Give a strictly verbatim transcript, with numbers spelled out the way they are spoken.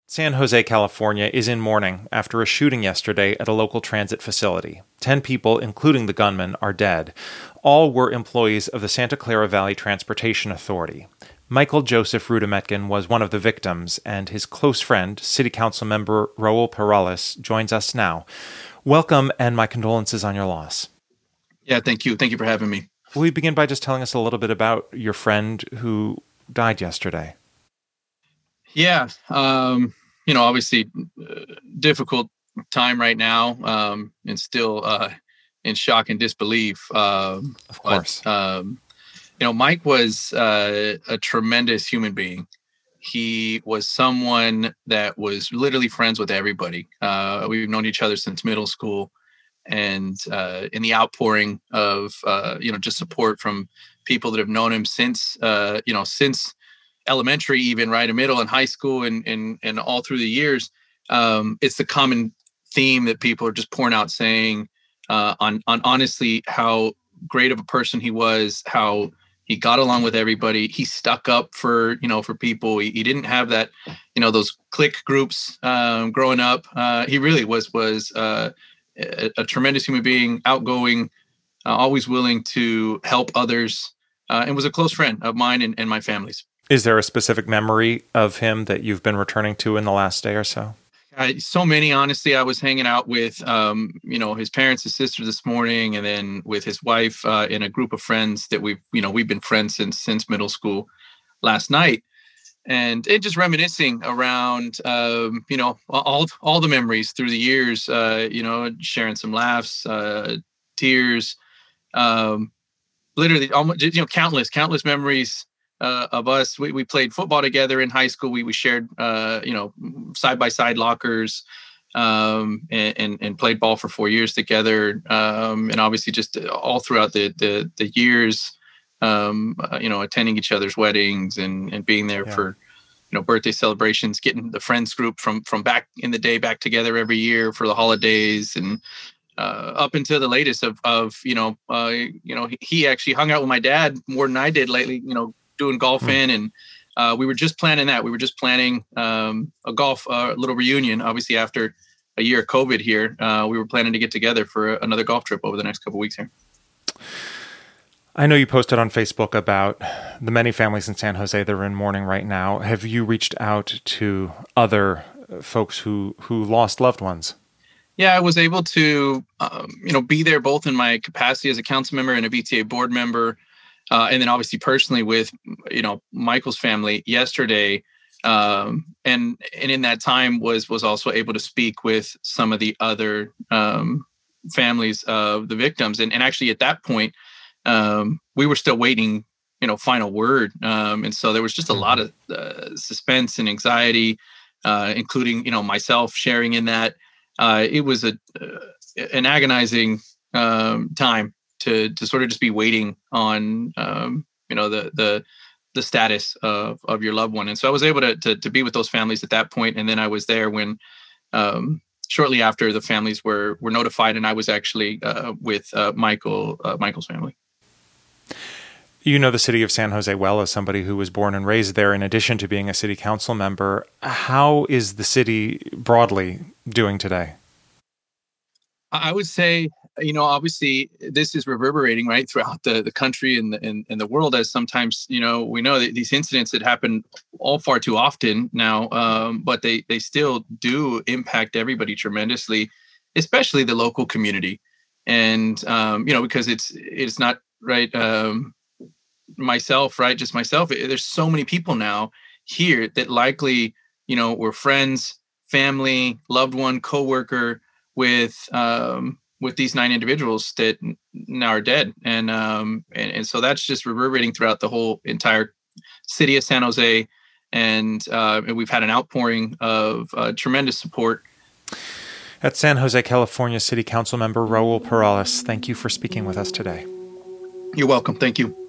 San Jose, California, is in mourning after a shooting yesterday at a local transit facility. Ten people, including the gunman, are dead. All were employees of the Santa Clara Valley Transportation Authority. Michael Joseph Rudametkin was one of the victims, and his close friend, City Council member Raul Perales, joins us now. Welcome, and my condolences on your loss. Yeah, thank you. Thank you for having me. Will you begin by just telling us a little bit about your friend who died yesterday? Yeah, um, you know, obviously uh, difficult time right now, um, and still uh, in shock and disbelief. Um, of course. But, um, you know, Mike was uh, a tremendous human being. He was someone that was literally friends with everybody. Uh, we've known each other since middle school, and uh, in the outpouring of, uh, you know, just support from people that have known him since, uh, you know, since elementary, even right in middle and high school, and and and all through the years, um, it's the common theme that people are just pouring out, saying uh, on on honestly how great of a person he was, how he got along with everybody. He stuck up for you know for people. He, he didn't have that you know those clique groups um, growing up. Uh, he really was was uh, a, a tremendous human being, outgoing, uh, always willing to help others, uh, and was a close friend of mine and, and my family's. Is there a specific memory of him that you've been returning to in the last day or so? Uh, so many, honestly. I was hanging out with, um, you know, his parents, his sister this morning, and then with his wife uh, and a group of friends that we've, you know, we've been friends since since middle school last night, and it just reminiscing around, um, you know, all all the memories through the years, uh, you know, sharing some laughs, uh, tears, um, literally, almost, you know, countless, countless memories. Uh, of us. We, we played football together in high school. We we shared, uh, you know, side by side lockers, um, and, and and played ball for four years together. Um, and obviously, just all throughout the the, the years, um, uh, you know, attending each other's weddings and, and being there yeah. for, you know, birthday celebrations, getting the friends group from from back in the day back together every year for the holidays, and uh, up until the latest of of you know, uh, you know, he actually hung out with my dad more than I did lately. You know. Doing golf mm. in, and uh, we were just planning that. We were just planning um, a golf uh, little reunion. Obviously, after a year of COVID here, uh, we were planning to get together for another golf trip over the next couple of weeks here. I know you posted on Facebook about the many families in San Jose that are in mourning right now. Have you reached out to other folks who who lost loved ones? Yeah, I was able to, um, you know, be there both in my capacity as a council member and a V T A board member. Uh, and then obviously personally with, you know, Michael's family yesterday. Um, and and in that time was was also able to speak with some of the other um, families of the victims. And, and actually at that point, um, we were still waiting, you know, final word. Um, and so there was just a lot of uh, suspense and anxiety, uh, including, you know, myself sharing in that. Uh, it was a uh, an agonizing um, time. To, to sort of just be waiting on, um, you know, the the the status of, of your loved one. And so I was able to, to to be with those families at that point. And then I was there when, um, shortly after the families were were notified, and I was actually uh, with uh, Michael uh, Michael's family. You know the city of San Jose well as somebody who was born and raised there, in addition to being a city council member. How is the city broadly doing today? I would say, you know, obviously this is reverberating right throughout the, the country and the, and, and the world, as sometimes, you know, we know that these incidents that happen all far too often now, um, but they, they still do impact everybody tremendously, especially the local community. And, um, you know, because it's, it's not right. Um, myself, right. Just myself. There's so many people now here that likely, you know, were friends, family, loved one, coworker with, um, with these nine individuals that now are dead. And, um, and, and so that's just reverberating throughout the whole entire city of San Jose. And, uh, and we've had an outpouring of uh, tremendous support. At San Jose, California City Council member Raul Perales, thank you for speaking with us today. You're welcome. Thank you.